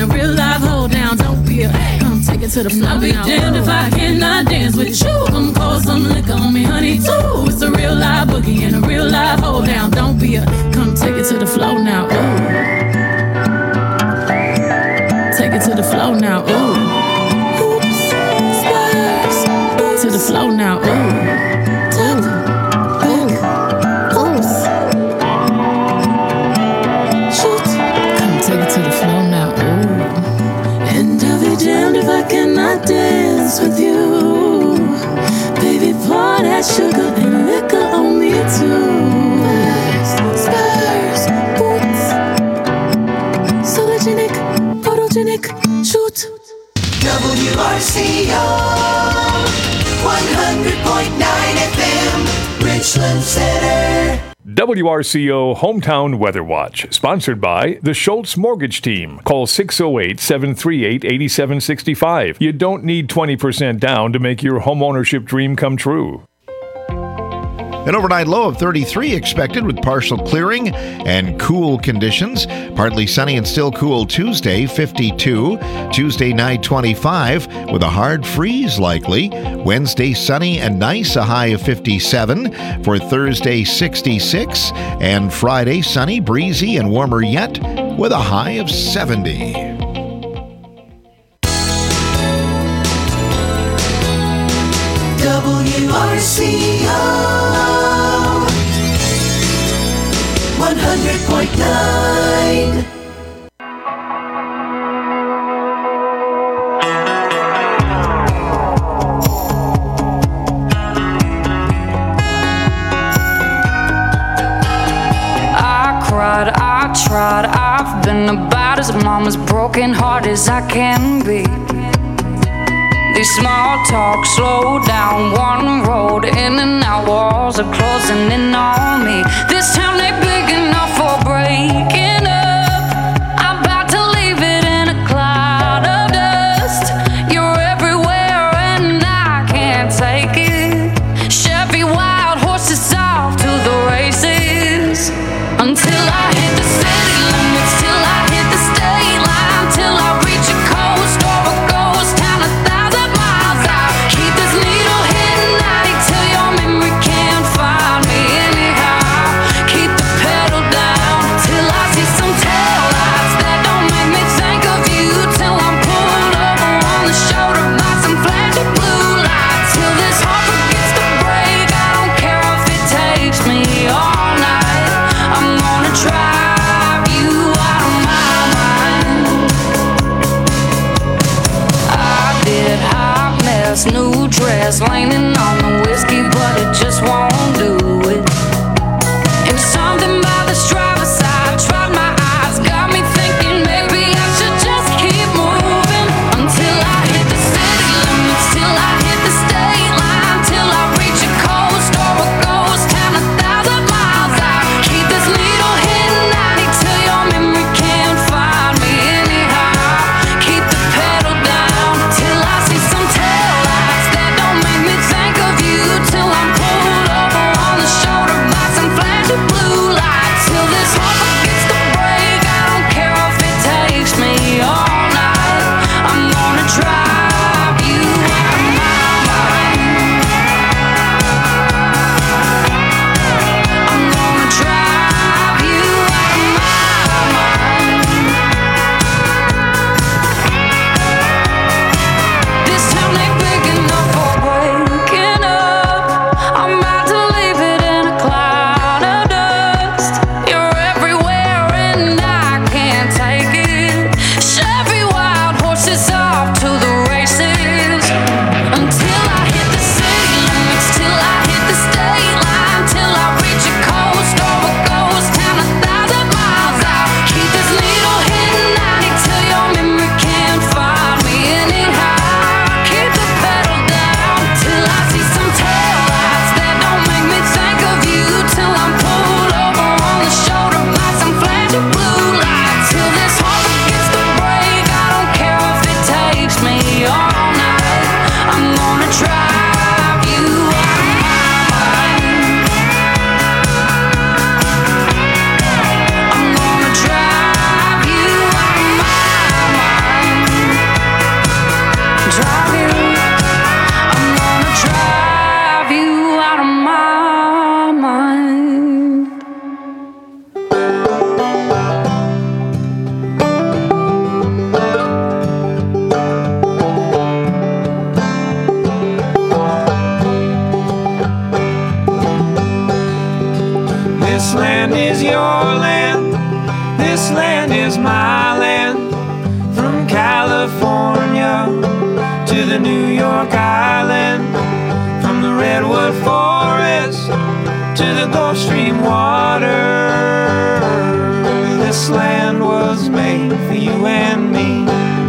a real live hold down. Don't be a come take it to the floor. I'll be damned if I cannot dance with you. Come pour some liquor on me, honey, too. It's a real live boogie and a real live hold down. Don't be a come take it to the floor now. Ooh. Take it to the floor now. Ooh. Oops. Spurs. To the floor now. Ooh. Dance with you, baby, pour that sugar and liquor on me too. Spurs, boots, sologenic, photogenic, shoot. WRCO 100.9 FM, Richland Center. WRCO Hometown Weather Watch, sponsored by the Schultz Mortgage Team. Call 608-738-8765. You don't need 20% down to make your homeownership dream come true. An overnight low of 33 expected with partial clearing and cool conditions. Partly sunny and still cool Tuesday, 52. Tuesday night, 25 with a hard freeze likely. Wednesday, sunny and nice, a high of 57. For Thursday, 66. And Friday, sunny, breezy, and warmer yet with a high of 70. WRCO 100.9. I tried, I've been about as mama's broken heart as I can be. These small talk slow down one road in and out, walls are closing in on me. This town ain't big enough for breaking up. I'm about to leave it in a cloud of dust. You're everywhere and I can't take it. Chevy wild horses off to the races. Until I hit the city limits, till I hit the state line, till I reach a coast or a ghost town 1,000 miles out. Keep this needle hitting 90 till your memory can't find me anyhow. Keep the pedal down till I see some taillights that don't make me think of you. Till I'm pulled over on the shoulder by some flashing blue lights. Till this heart forgets to break. I don't care if it takes me all night. I'm gonna drive you out of my mind. I did hot mess, new dress, leaning on the whiskey, but it just won't do it. And something about this driver's side, tried my eyes, got me thinking maybe I should just keep moving. Until I hit the city limits, till I hit the state line, till I reach a coast or a ghost town 1,000 miles out. Keep this needle hitting 90 till your memory can't find me anyhow. Keep the pedal down till I see some taillights that don't make me think of you. Till I'm pulled land is your land, this land is my land. From California to the New York Island, from the redwood forest to the Gulf Stream water, this land was made for you and me.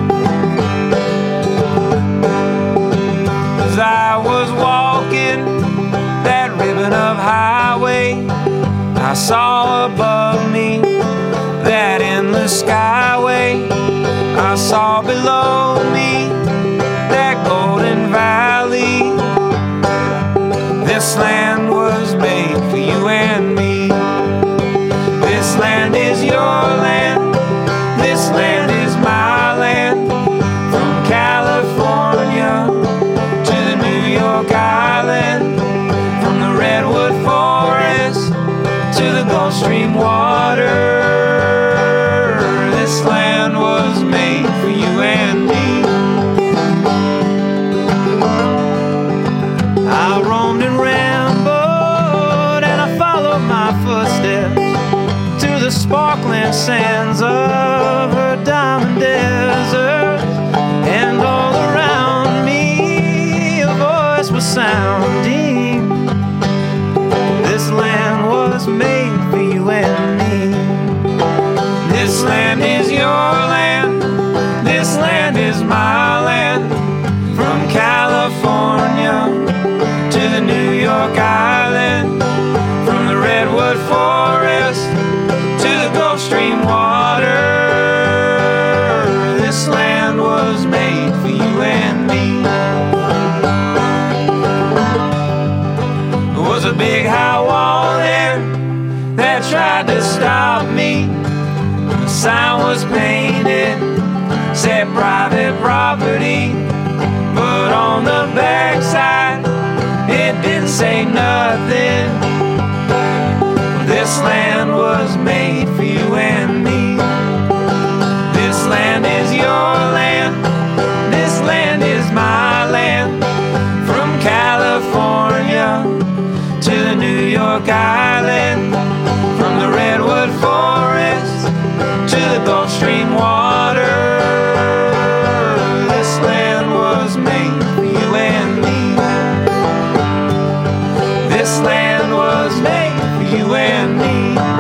As I was walking that ribbon of highway, I saw above me that endless skyway. I saw below me that golden valley. This land was made for you and me. This land is your land, this land is my land. From California to the New York Island, from the redwood forest to the Gulf Stream water, this land was made for you and me. I roamed and rambled and I followed my footsteps to the sparkling sands of her diamond desert, and all around me a voice was sounding. This land was made for you and me. This land is your land, this land is my land. From California to the New York Island, from the redwood forest to the Gulf Stream water, this land was made for you and me. There was a big high wall there that tried to stop me. The sign was painted, said private property, but on the backside it didn't say nothing. This land was made for you and me. This land is your land, this land is my land. From California to the New York Island, from the redwood forest to the Gulf Stream water, this land was made for you and me. This land was made for you and me.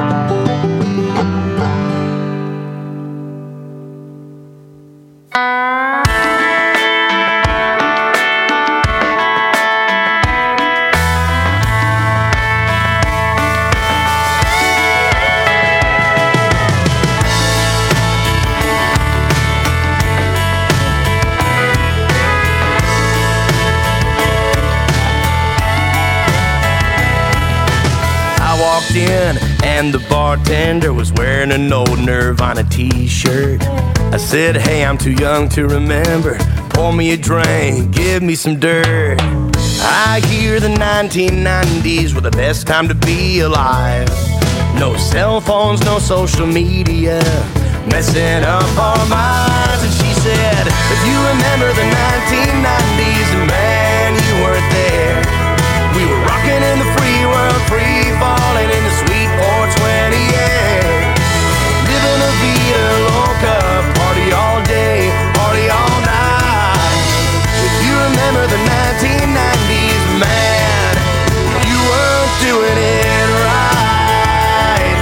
In and the bartender was wearing an old Nirvana t-shirt. I said, hey, I'm too young to remember. Pour me a drink, give me some dirt. I hear the 1990s were the best time to be alive. No cell phones, no social media, messing up our minds. And she said, if you remember the 1990s, man, you weren't there. We were rocking in the free world, free falling in the sweet 420 air. Living a vida loca, party all day, party all night. If you remember the 1990s, man, you weren't doing it right.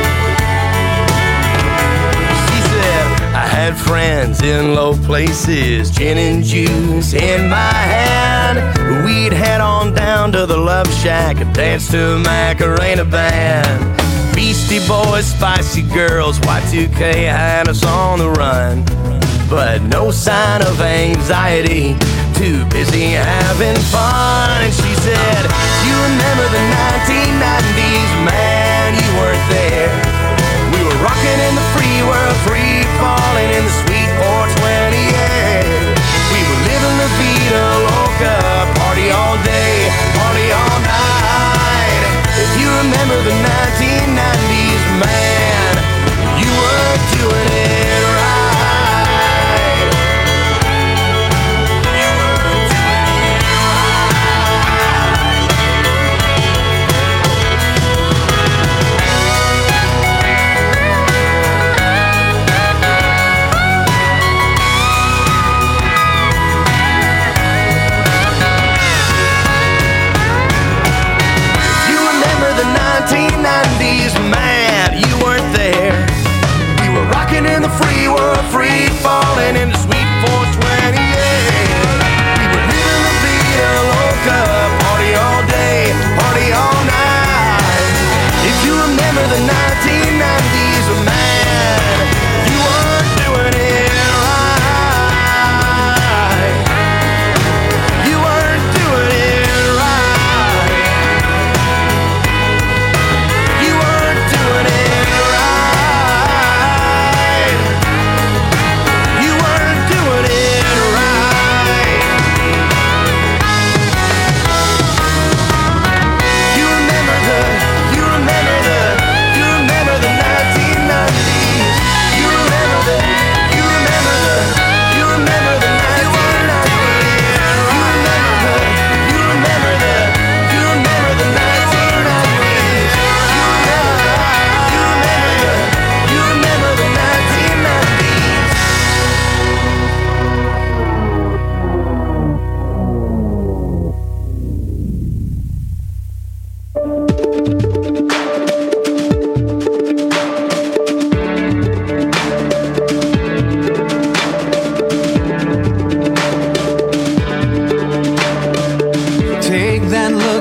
She said, I had friends in low places, gin and juice in my hand. We'd head on down to the Love Shack and dance to a Macarena band. Beastie Boys, Spicy Girls, Y2K had us on the run. But no sign of anxiety, too busy having fun. And she said, you remember the 1990s, man, you weren't there. We were rocking in the free world, free falling in the sweet 420 air. We were living la vida loca, party all day, party all night. If you remember the 1990s, man, you were doing it right. You were doing it right.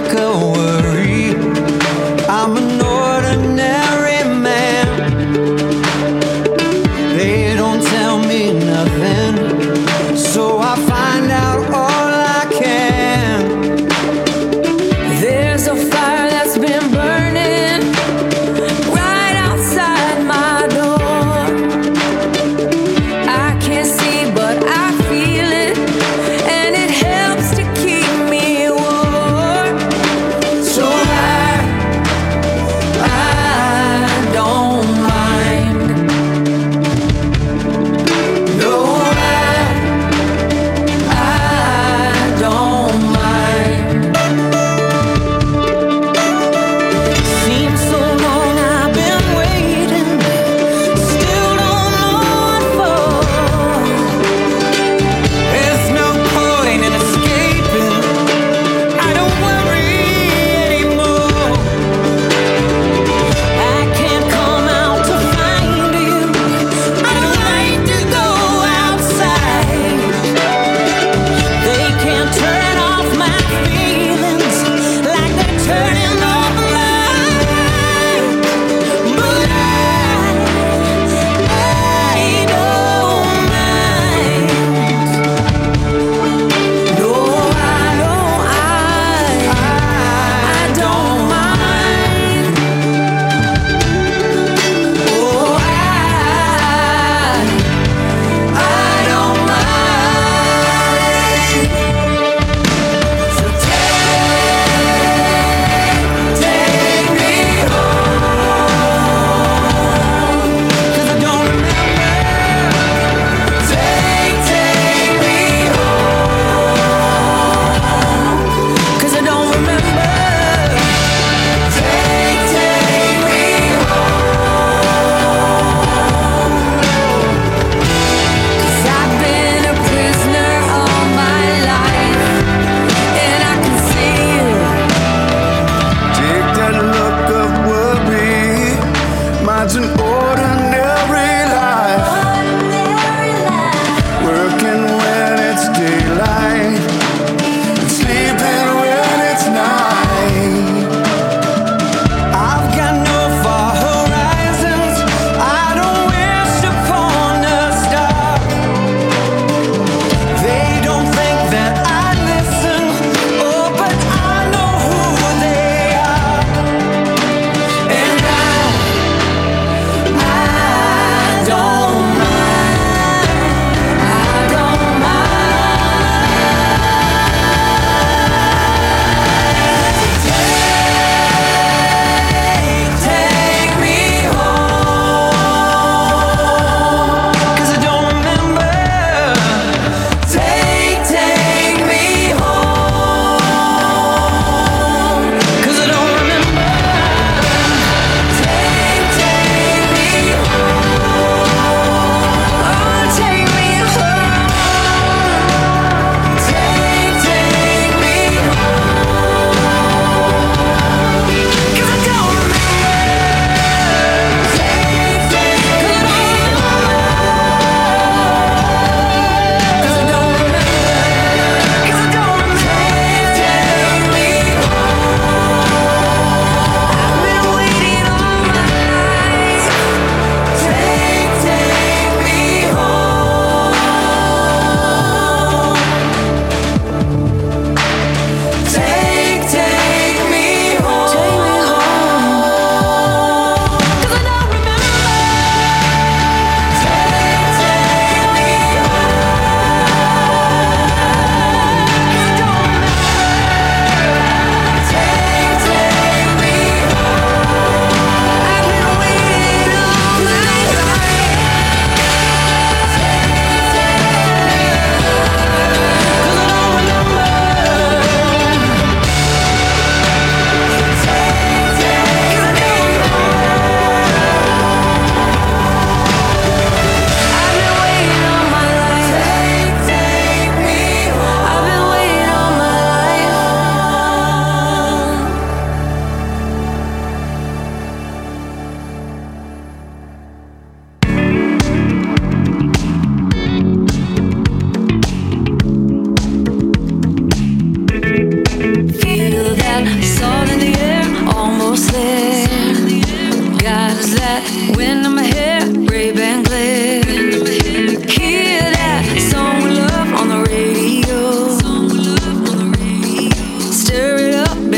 look a worry. I'm an ordinary man. They don't tell me nothing, so I find out all I can. There's a fire that's been burning right outside my door. I can't see, but I feel it, and it helps to keep me warm.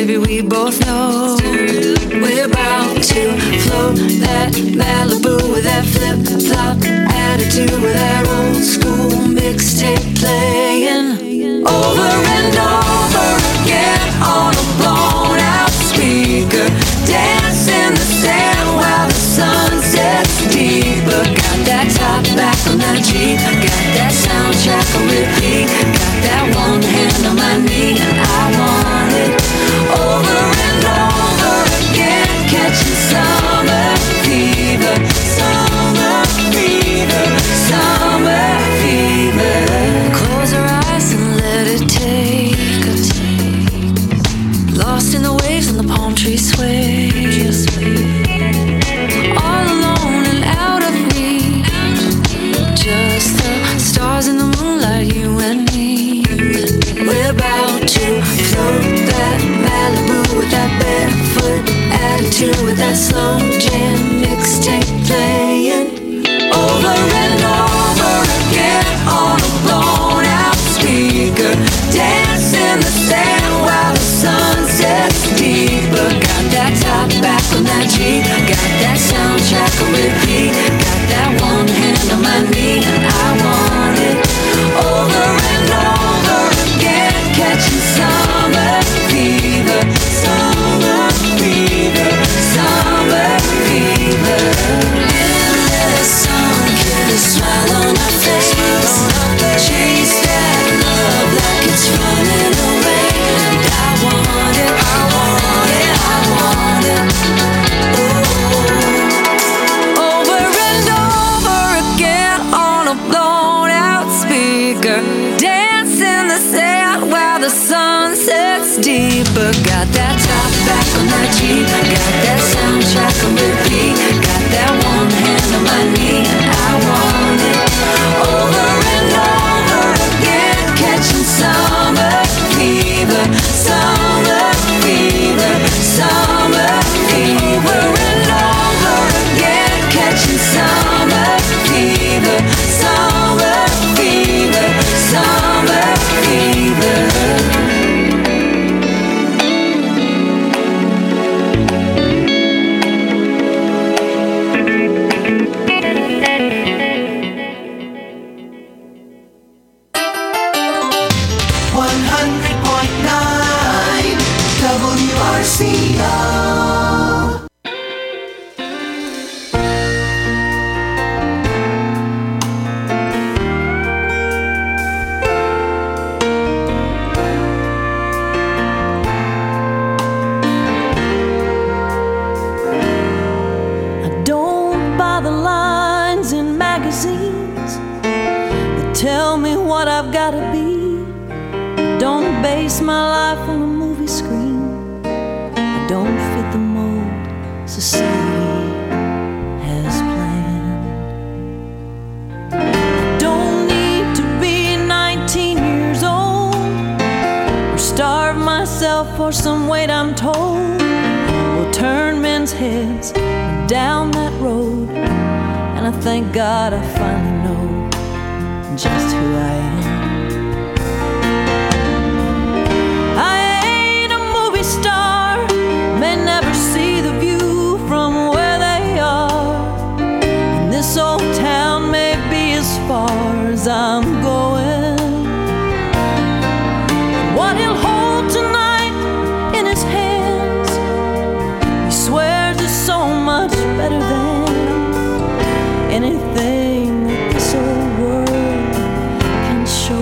baby, we both know we're about to float that Malibu with that flip-flop attitude, with that old school mixtape playing over and over again on a blown out speaker. Dance in the sand while the sun sets deeper. Got that top back on that Jeep, got that soundtrack on repeat, got that one hand on my knee, and I want it over and over again. Catching summer fever, summer fever, summer fever. Close our eyes and let it take us, lost in the waves and the palm trees sway. All alone and out of reach, just the stars in the moonlight, you and me. We're about to float that Malibu with that barefoot attitude, with that slow jam mixtape playing over and over again on a blown out speaker. Dance in the sand while the sun sets deeper. Got that top back on that Jeep, got that soundtrack on repeat, got that one hand on my knee, and I want it over and over again. Catching summer fever, summer fever, summer fever. Endless sun, kill a smile on our face. Chase that love like it's running away. And I want it, I want it, I want it. Ooh. Over and over again on a blown out speaker. Dance in the sand while the sun sets deeper. Got that top back on that Jeep, got that soundtrack on repeat, got that one hand on my knee, and I want it over and over again. Catching summer fever, summer fever, summer fever, and over again. Catching summer fever, summer fever, summer fever. WRCO. I don't buy the lines in magazines that tell me what I've gotta be. I don't base my life on a movie screen. I don't fit the mold society has planned. I don't need to be 19 years old or starve myself for some weight I'm told will turn men's heads down that road. And I thank God I finally know just who I am. I ain't a movie star, may never see the view from where they are, and this old town may be as far as I'm going. What he'll hold tonight in his hands, he swears is so much better than anything that this old world can show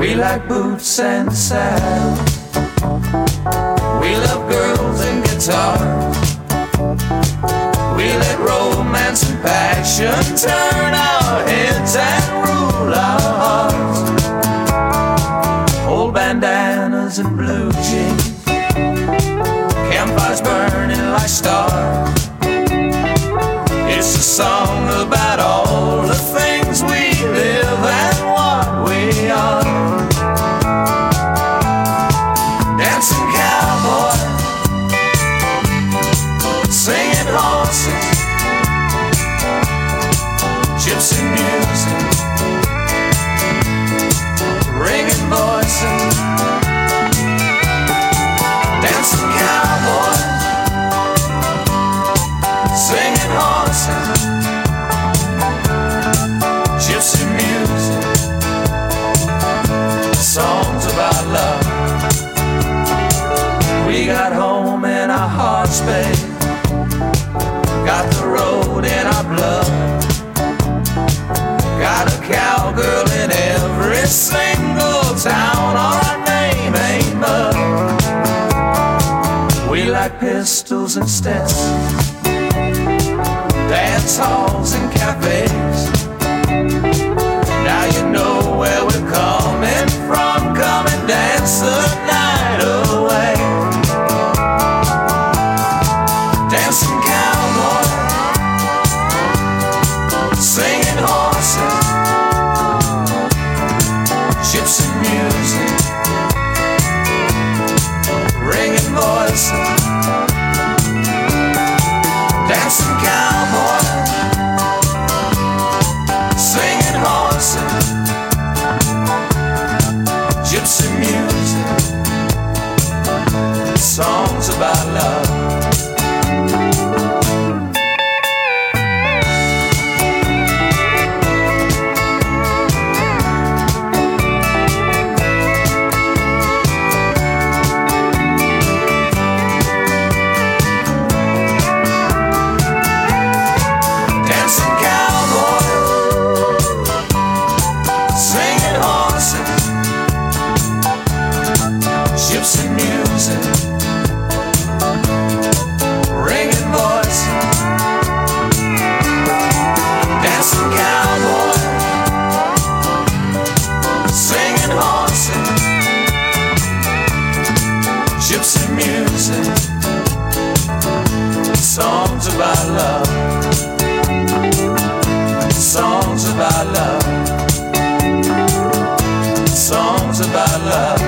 We like boots and saddles. We love girls and guitars. We let romance and passion turn our heads and rule our hearts. Old bandanas and blue jeans, campfires burning like stars. It's a song about all the things we live and what we are. Dancing cowboy, singing horses, gypsy music, ringing voices. Dancing cowboy, singing horses, gypsy music, songs about love. We got home in our hearts, babe. Got the road in our blood. Got a cowgirl in every single town. Our name ain't mud. We like pistols and Stetsons, dance halls and cafes. Now you know where we're coming from. Come and dance the night away. Dancing cowboy, singing horses, gypsy music, ringing voices. Dancing cowboy, singing horses, gypsy music, songs about love. Gypsy music, ringing voices. Dancing cowboy, singing horses. Gypsy music, songs about love. Songs about love. Songs about love.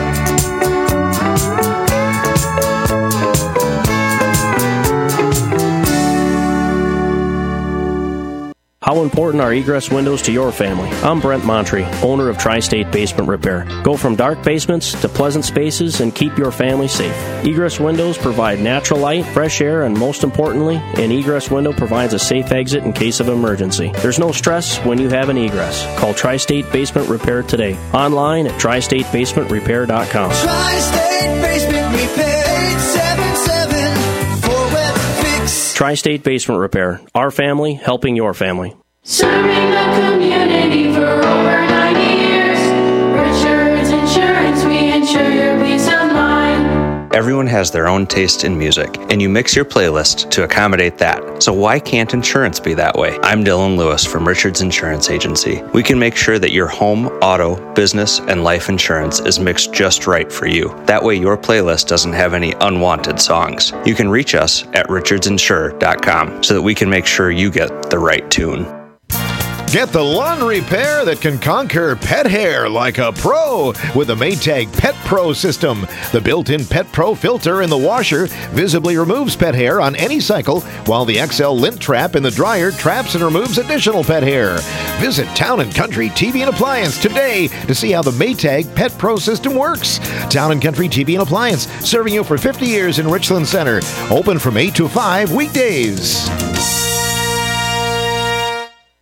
How important are egress windows to your family? I'm Brent Montre, owner of Tri-State Basement Repair. Go from dark basements to pleasant spaces and keep your family safe. Egress windows provide natural light, fresh air, and most importantly, an egress window provides a safe exit in case of emergency. There's no stress when you have an egress. Call Tri-State Basement Repair today. Online at tristatebasementrepair.com. Tri-State Basement Repair, 877 for web fix. Tri-State Basement Repair. Our family helping your family. Serving the community for over 90 years. Richards Insurance, we insure your peace of mind. Everyone has their own taste in music, and you mix your playlist to accommodate that. So why can't insurance be that way? I'm Dylan Lewis from Richards Insurance Agency. We can make sure that your home, auto, business, and life insurance is mixed just right for you. That way your playlist doesn't have any unwanted songs. You can reach us at richardsinsure.com so that we can make sure you get the right tune. Get the lawn repair that can conquer pet hair like a pro with the Maytag Pet Pro system. The built-in Pet Pro filter in the washer visibly removes pet hair on any cycle, while the XL lint trap in the dryer traps and removes additional pet hair. Visit Town & Country TV and Appliance today to see how the Maytag Pet Pro system works. Town & Country TV and Appliance, serving you for 50 years in Richland Center. Open from 8 to 5 weekdays.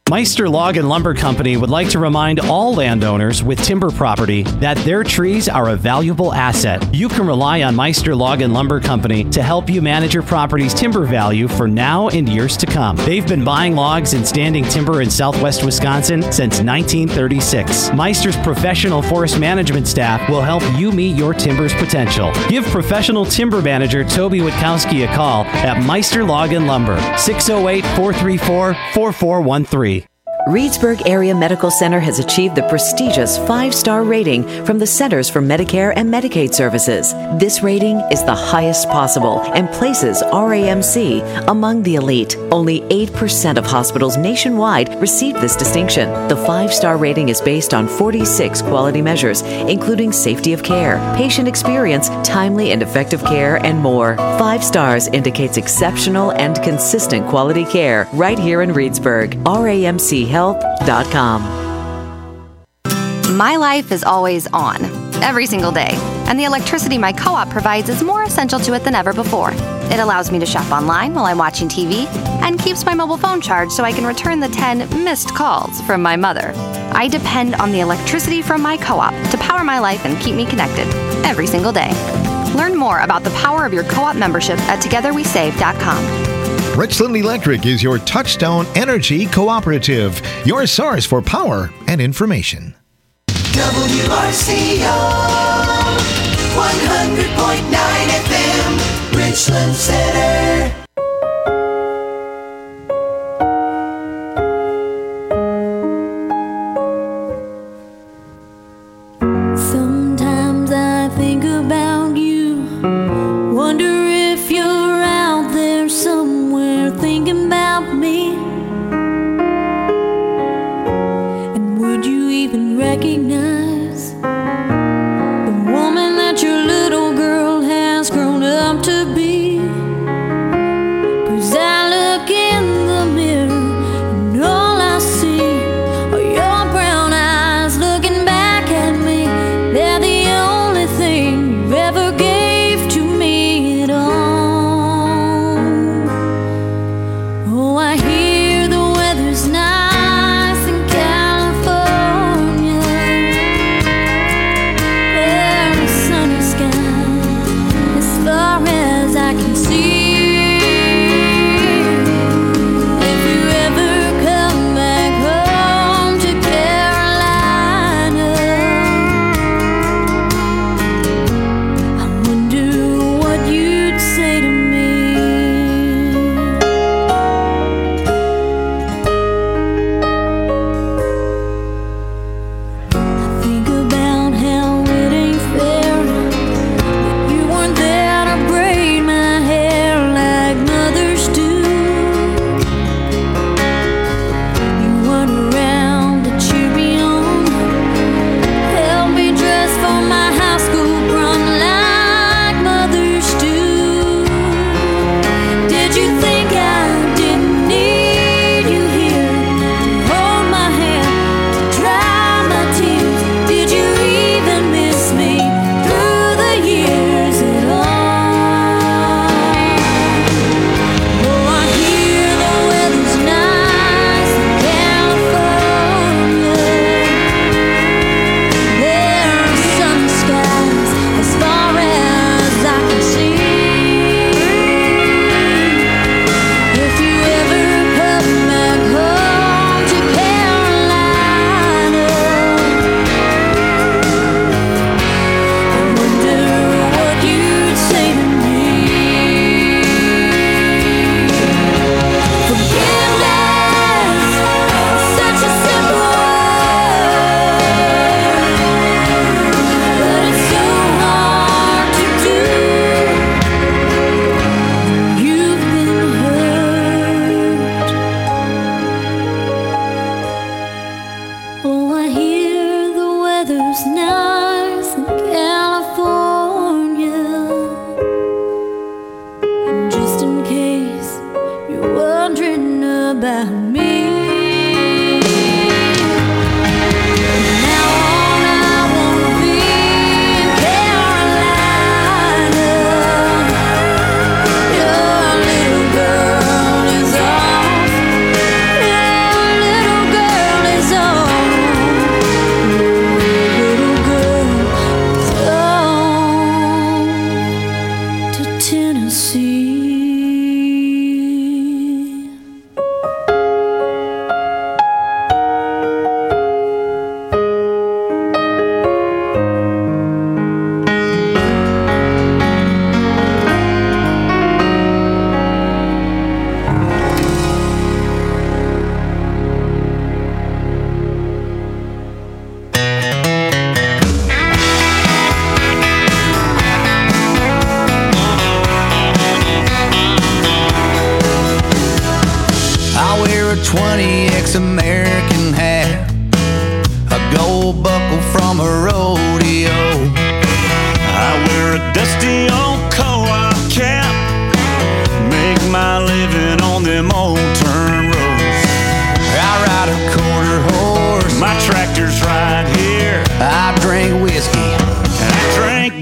Meister Log and Lumber Company would like to remind all landowners with timber property that their trees are a valuable asset. You can rely on Meister Log and Lumber Company to help you manage your property's timber value for now and years to come. They've been buying logs and standing timber in southwest Wisconsin since 1936. Meister's professional forest management staff will help you meet your timber's potential. Give professional timber manager Toby Witkowski a call at Meister Log and Lumber, 608-434-4413. Reedsburg Area Medical Center has achieved the prestigious 5-star rating from the Centers for Medicare and Medicaid Services. This rating is the highest possible and places RAMC among the elite. Only 8% of hospitals nationwide receive this distinction. The 5-star rating is based on 46 quality measures, including safety of care, patient experience, timely and effective care, and more. 5 stars indicates exceptional and consistent quality care right here in Reedsburg. RAMChealth.com. My life is always on, every single day, and the electricity my co-op provides is more essential to it than ever before. It allows me to shop online while I'm watching TV and keeps my mobile phone charged so I can return the 10 missed calls from my mother. I depend on the electricity from my co-op to power my life and keep me connected every single day. Learn more about the power of your co-op membership at togetherwesave.com. Richland Electric is your Touchstone Energy Cooperative, your source for power and information. WRCO 100.9 FM, Richland Center. Sometimes I think about you, wonder if you're out there somewhere thinking about me. And would you even recognize the woman that your little girl has grown up to be?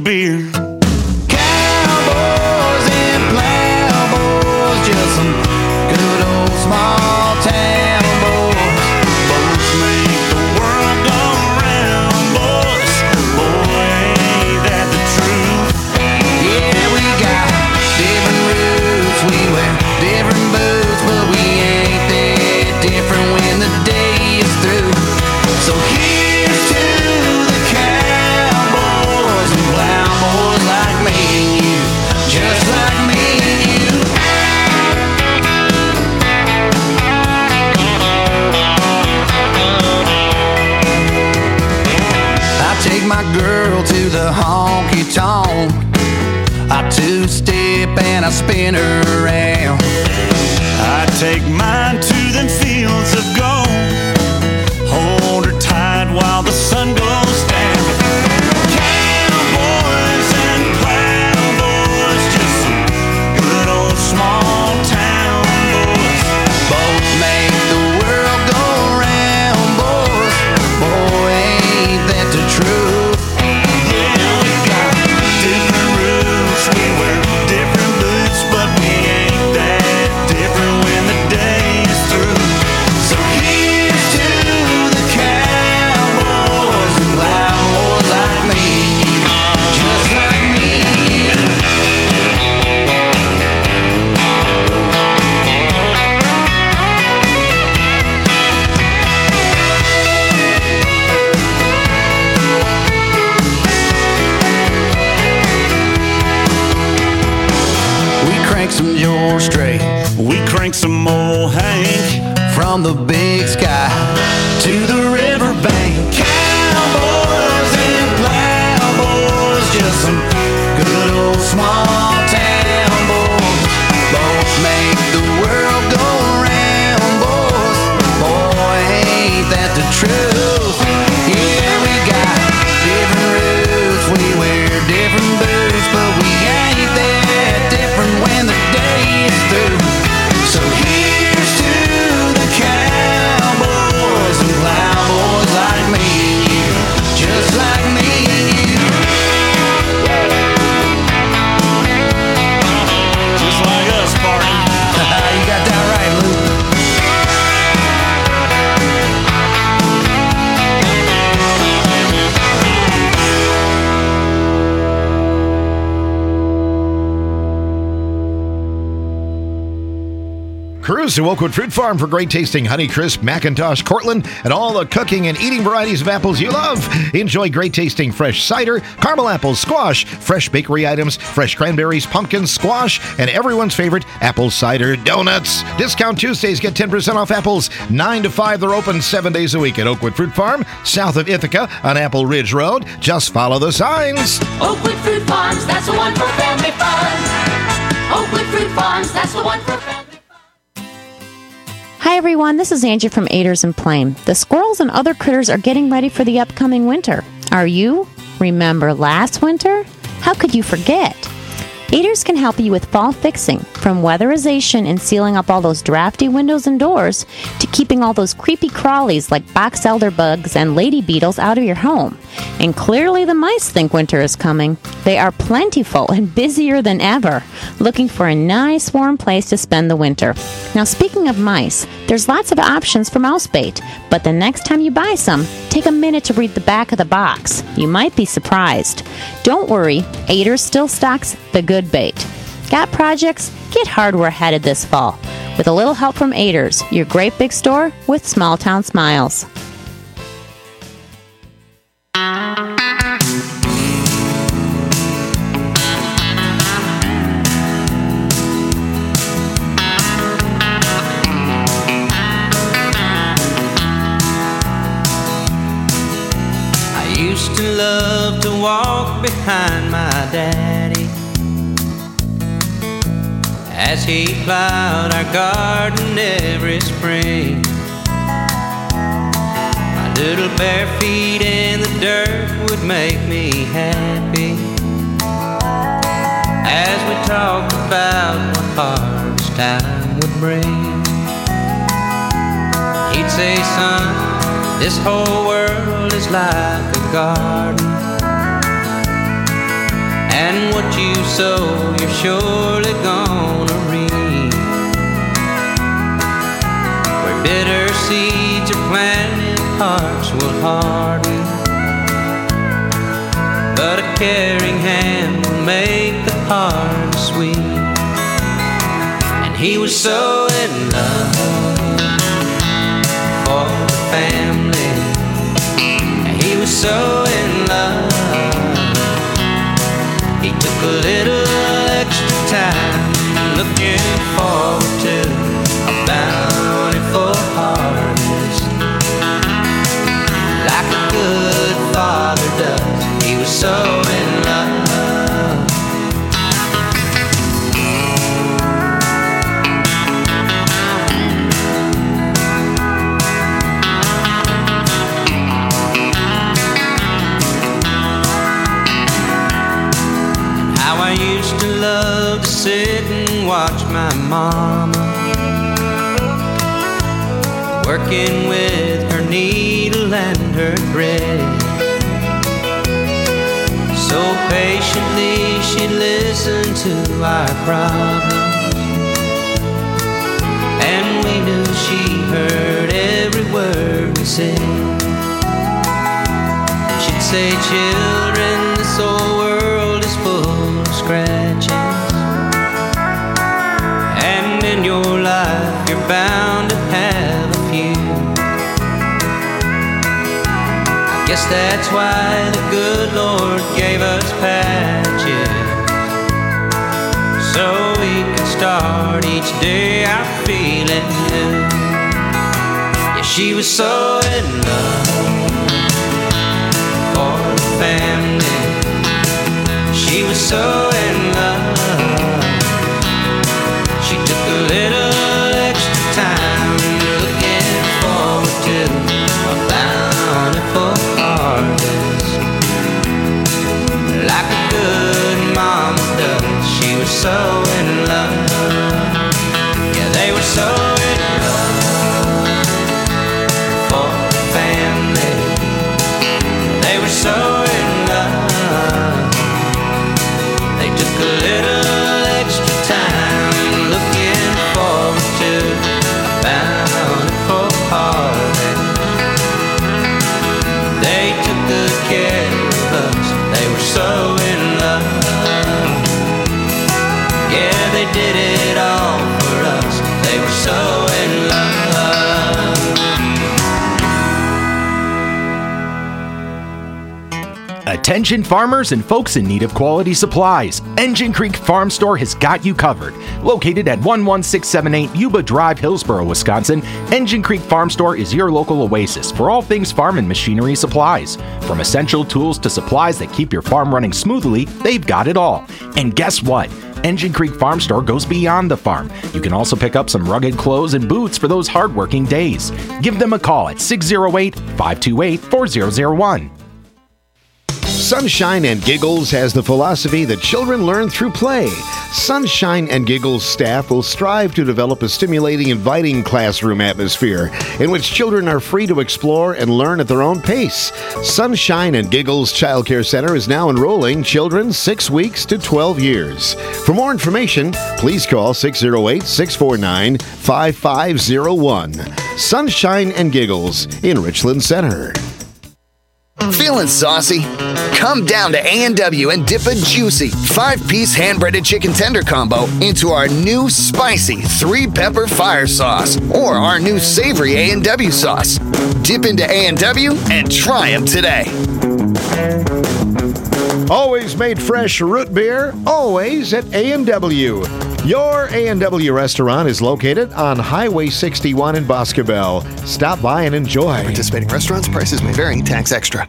beer. Cowboys and plowboys, just some good old small town boys. Boats make the world go round, boys. Boy, ain't that the truth? Yeah, we got different roots, we wear different boots, but we ain't that different when the day is through. So here's to the cowboys and plowboys like me and you, just like me and you. I take my girl to the honky-tonk, I two-step and I spin her around. I take mine to them fields of gold, hold her tight while the sun goes down. Cowboys and plowboys, just some good old small town boys. Both make the world go round, boys. Boy, ain't that the truth? Yeah, we got different roots, we wear different boots, but we ain't that different when the day is through. So here's to the cowboys and plowboys like me, just like me. We crank some George Strait, we crank some old Hank, from the big sky to the riverbank. Cowboys and plowboys, just some good old small town boys. Both make the world go round, boys. Boy, ain't that the truth? Yeah, we got different roots, we wear different boots, but we ain't that different when the day is through. So here's to the cowboys and plowboys like me and you, just like me and you. Just like us, Spartan. You got that right, Luke. Cruise to Oakwood Fruit Farm for great tasting Honeycrisp, Macintosh, Cortland, and all the cooking and eating varieties of apples you love. Enjoy great tasting fresh cider, caramel apples, squash, fresh bakery items, fresh cranberries, pumpkins, squash, and everyone's favorite apple cider donuts. Discount Tuesdays get 10% off apples 9 to 5. They're open 7 days a week at Oakwood Fruit Farm, south of Ithaca on Apple Ridge Road. Just follow the signs. Oakwood Fruit Farms, that's the one for family fun. Oakwood Fruit Farms, that's the one for family fun. Hi everyone, this is Angie from Aders and Plain. The squirrels and other critters are getting ready for the upcoming winter. Are you? Remember last winter? How could you forget? Aders can help you with fall fixing, from weatherization and sealing up all those drafty windows and doors, to keeping all those creepy crawlies like box elder bugs and lady beetles out of your home. And clearly the mice think winter is coming. They are plentiful and busier than ever, looking for a nice warm place to spend the winter. Now speaking of mice, there's lots of options for mouse bait, but the next time you buy some, take a minute to read the back of the box. You might be surprised. Don't worry, Aders still stocks the good bait. Got projects? Get hardware headed this fall. With a little help from Aders, your great big store with small town smiles. I used to love to walk behind my daddy as he plowed our garden every spring. My little bare feet in the dirt would make me happy as we talked about what harvest time would bring. He'd say, son, this whole world is like a garden. sow, you're surely gonna reap. Where bitter seeds are planted, hearts will harden. But a caring hand will make the heart sweet. And he was so in love for the family. And he was so in love. He took a little extra time, looking forward to a bountiful harvest, like a good father does. He was so in love. How I used to love to sit and watch my mama working with her needle and her thread. So patiently she'd listen to our problems, and we knew she heard every word we said. She'd say, children, this old world is full of scratches, and in your life you're bound to have a few. I guess that's why the good Lord gave us patches, so we can start each day out feeling new. Yeah, she was so in love for the family. She was so in love. She took a little extra time, looking forward to a bountiful harvest, like a good mama does. She was so in love. Yeah, they were so in love for the family. They were so in love. They took a little extra time, looking forward to a bountiful harvest. They took good care of us. They were so in love. Yeah, they did it all for us. They were so in love. Attention farmers and folks in need of quality supplies. Engine Creek Farm Store has got you covered. Located at 11678 Yuba Drive, Hillsboro, Wisconsin, Engine Creek Farm Store is your local oasis for all things farm and machinery supplies. From essential tools to supplies that keep your farm running smoothly, they've got it all. And guess what? Engine Creek Farm Store goes beyond the farm. You can also pick up some rugged clothes and boots for those hard-working days. Give them a call at 608-528-4001. Sunshine and Giggles has the philosophy that children learn through play. Sunshine and Giggles staff will strive to develop a stimulating, inviting classroom atmosphere in which children are free to explore and learn at their own pace. Sunshine and Giggles Child Care Center is now enrolling children 6 weeks to 12 years. For more information, please call 608-649-5501. Sunshine and Giggles in Richland Center. Feeling saucy? Come down to A&W and dip a juicy 5-piece hand-breaded chicken tender combo into our new spicy 3-pepper fire sauce or our new savory A&W sauce. Dip into A&W and try them today. Always made fresh root beer, always at A&W. Your A&W restaurant is located on Highway 61 in Boscobel. Stop by and enjoy. Participating restaurants, prices may vary, tax extra.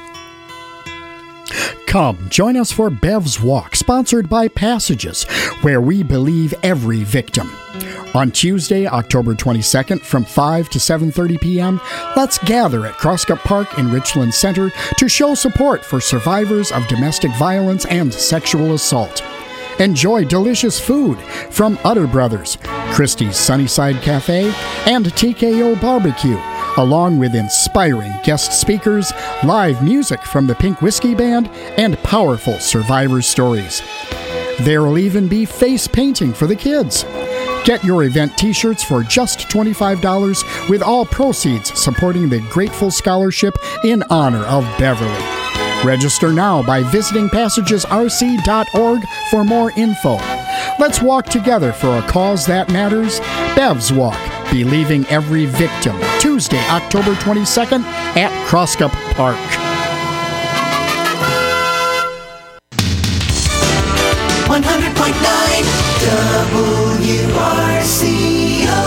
Come, join us for Bev's Walk, sponsored by Passages, where we believe every victim. On Tuesday, October 22nd, from 5 to 7:30 p.m., let's gather at Crosscup Park in Richland Center to show support for survivors of domestic violence and sexual assault. Enjoy delicious food from Utter Brothers, Christie's Sunnyside Cafe, and TKO Barbecue, along with inspiring guest speakers, live music from the Pink Whiskey Band, and powerful survivor stories. There will even be face painting for the kids. Get your event t-shirts for just $25 with all proceeds supporting the Grateful Scholarship in honor of Beverly. Register now by visiting passagesrc.org for more info. Let's walk together for a cause that matters. Bev's Walk, Believing Every Victim, Tuesday, October 22nd at Crosscup Park. WRCO.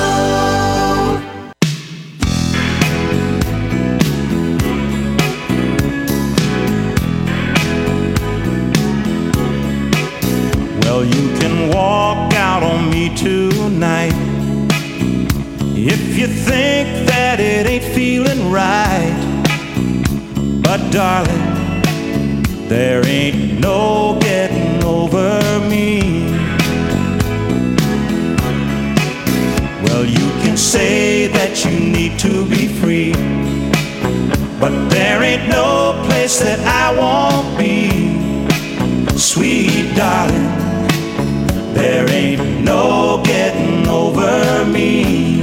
Well, you can walk out on me tonight if you think that it ain't feeling right. But darling, there ain't no getting over me. Well, you can say that you need to be free, but there ain't no place that I won't be. Sweet darling, there ain't no getting over me.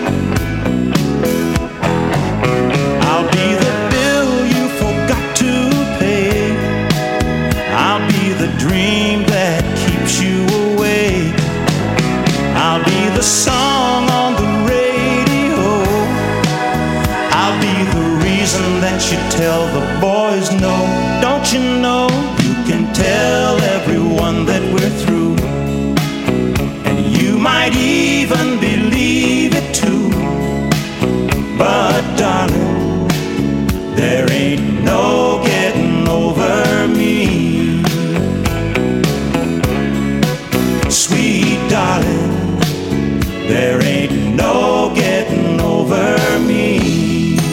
I'll be the bill you forgot to pay. I'll be the dream that keeps you awake. I'll be the song on the radio. I'll be the reason that you tell the boys no. Don't you know you can tell everyone that we're through, and you might even believe it too. But darling, there ain't no getting over me. Sweet darling, there ain't no getting over me.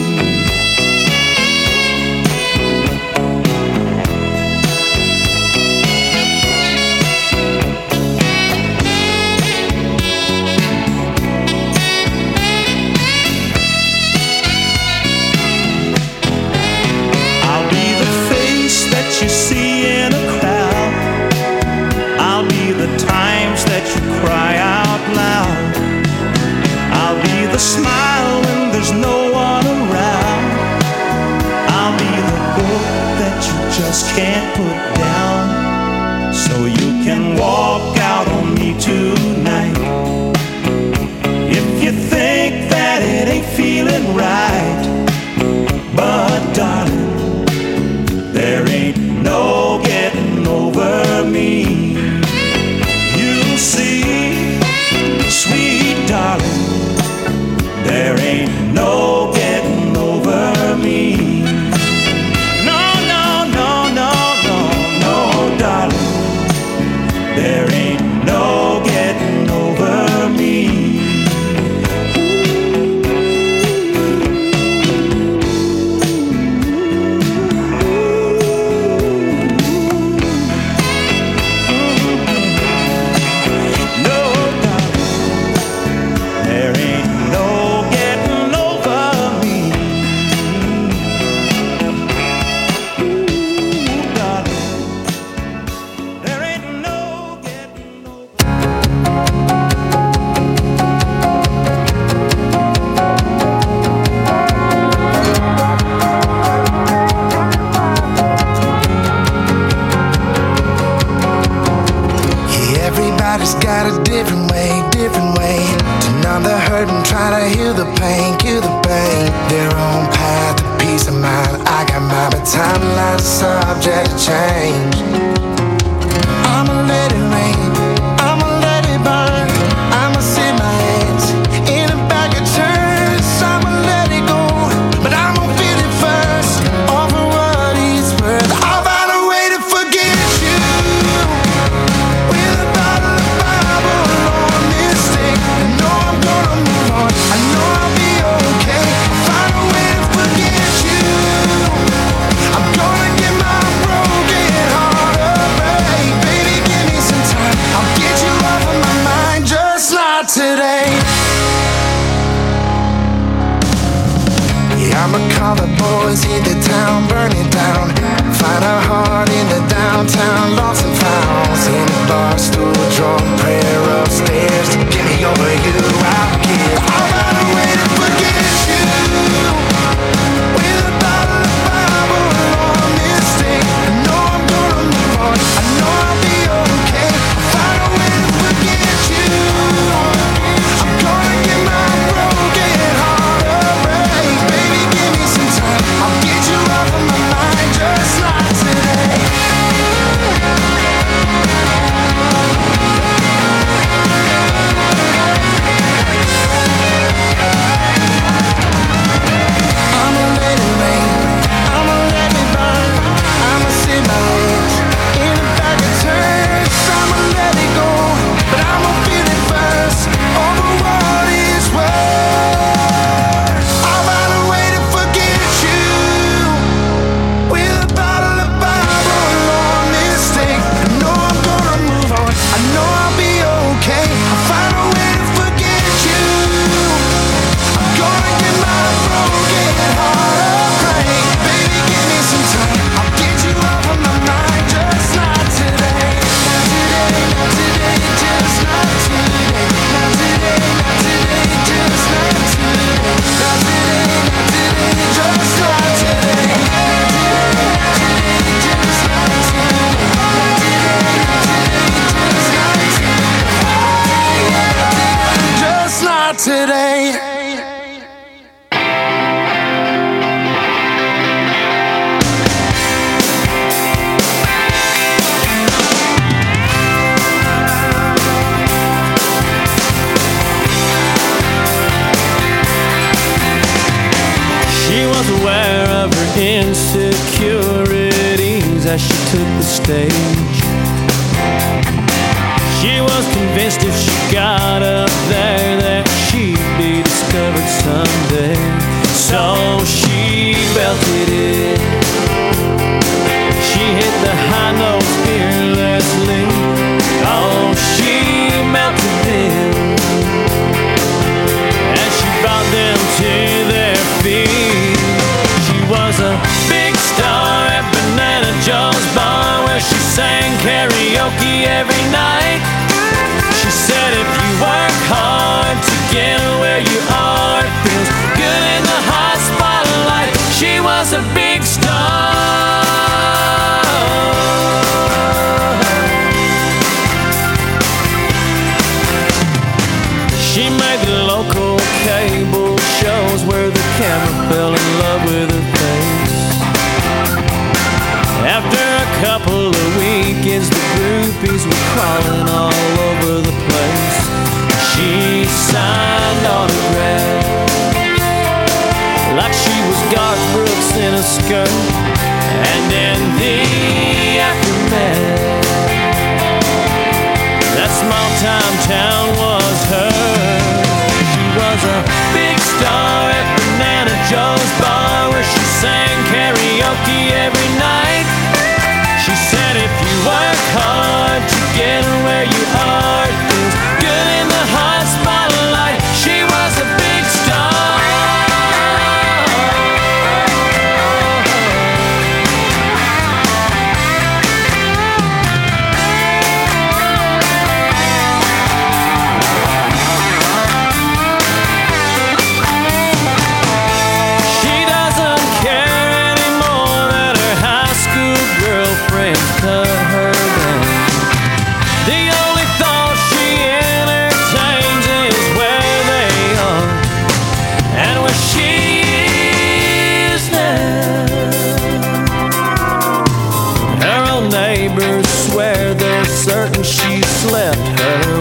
I'll be the face that you see in a crowd. I'll be the times that you cry out loud. I'll be the smile when there's no one around. I'll be the book that you just can't put down. So you can walk out on me tonight if you think that it ain't feeling right. But darling, there ain't no getting over me. You'll see, sweet darling, there ain't no getting over me. No, no, no, no, no, no, darling, there ain't no getting over me. Everybody's got a different way to numb the hurt and try to heal the pain, their own path to peace of mind. I got mine, but timeline's subject to change. I'ma let it rain, I'ma let it burn, I'ma sit my hands in a bag of turns. I'ma let it go, but I'm gonna feel it first. All for what it's worth. I'll find a way to forget you. With a bottle of Bible or a mistake, I know I'm gonna move on. I know I'll be okay. Find a way to forget you. I'm gonna get my broken heart took the stage. She was convinced if she got up there that she'd be discovered someday. So she belted it. She hit the high notes fearlessly. Oh, she melted them as she brought them to their feet. She was a big star at Banana Joe's bar, where she sang karaoke every night. She said if you work hard to get where you are, it feels good in the hot spotlight. She was a big star. She made the local cable shows where the camera fell in love with her face. After a couple of weekends, the groupies were crawling all over the place. She signed autographs like she was Garth Brooks in a skirt. And in the aftermath, that small-time town was hers. She was a big star at Banana Joe's bar, where she sang karaoke every night. She said if you work hard to get where you are, it feels good in the hot spotlight. She was a big star. She doesn't care anymore that her high school girlfriend cut her down. The only thought she entertains is where they are and where she is now. Her old neighbors swear they're certain she slept her